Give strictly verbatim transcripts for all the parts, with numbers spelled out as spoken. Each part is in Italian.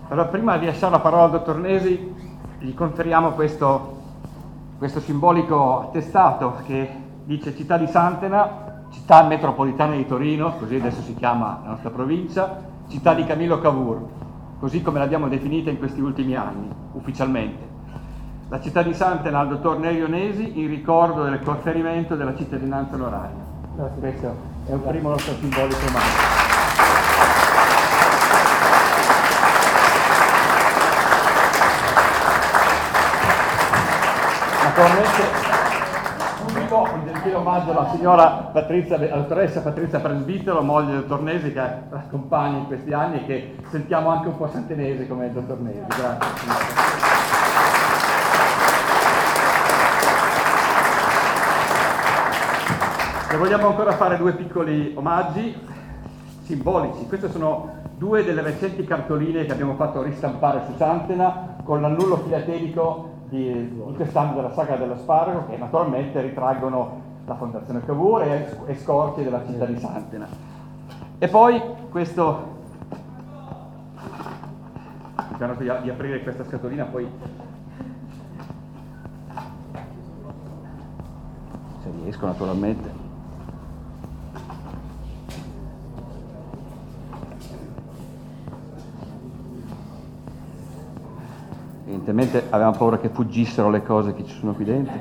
Allora, prima di lasciare la parola al dottor Nesi, gli conferiamo questo, questo simbolico attestato che dice Città di Santena, città metropolitana di Torino, così adesso si chiama la nostra provincia, città di Camillo Cavour, così come l'abbiamo definita in questi ultimi anni, ufficialmente. La città di Santena al dottor Nerio Nesi in ricordo del conferimento della cittadinanza onoraria. Questo è un primo nostro simbolico omaggio. Naturalmente un primo un gentile omaggio alla signora Patrizia, alla dottoressa Patrizia Presbitero, moglie del dottor Nesi, che accompagna in questi anni e che sentiamo anche un po' santenese come il dottor Nesi. Grazie. E vogliamo ancora fare due piccoli omaggi simbolici. Queste sono due delle recenti cartoline che abbiamo fatto ristampare su Santena con l'annullo filatelico di, di quest'anno della Sagra dell'Asparago, che naturalmente ritraggono la Fondazione Cavour e, e scorci della città di Santena. E poi questo, cercando di, di aprire questa scatolina, poi se riesco naturalmente. Evidentemente avevamo paura che fuggissero le cose che ci sono qui dentro.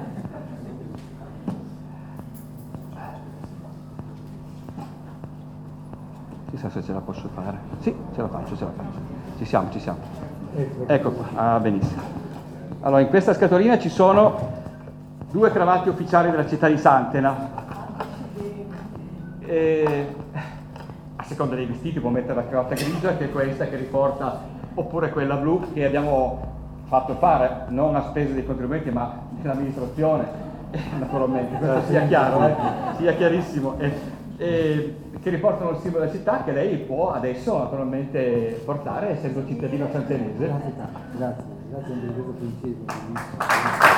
Chissà se ce la posso fare. Sì, ce la faccio, ce la faccio. Ci siamo, ci siamo. Ecco qua, ah, benissimo. Allora, in questa scatolina ci sono due cravatte ufficiali della città di Santena. E, a seconda dei vestiti può mettere la cravatta grigia, che è questa che riporta, oppure quella blu che abbiamo fatto fare, non a spese dei contribuenti ma dell'amministrazione, eh, naturalmente, questo sia chiaro, eh, sia chiarissimo, eh, eh, che riportano il simbolo della città che lei può adesso naturalmente portare essendo cittadino santenese. Grazie, grazie, grazie, grazie.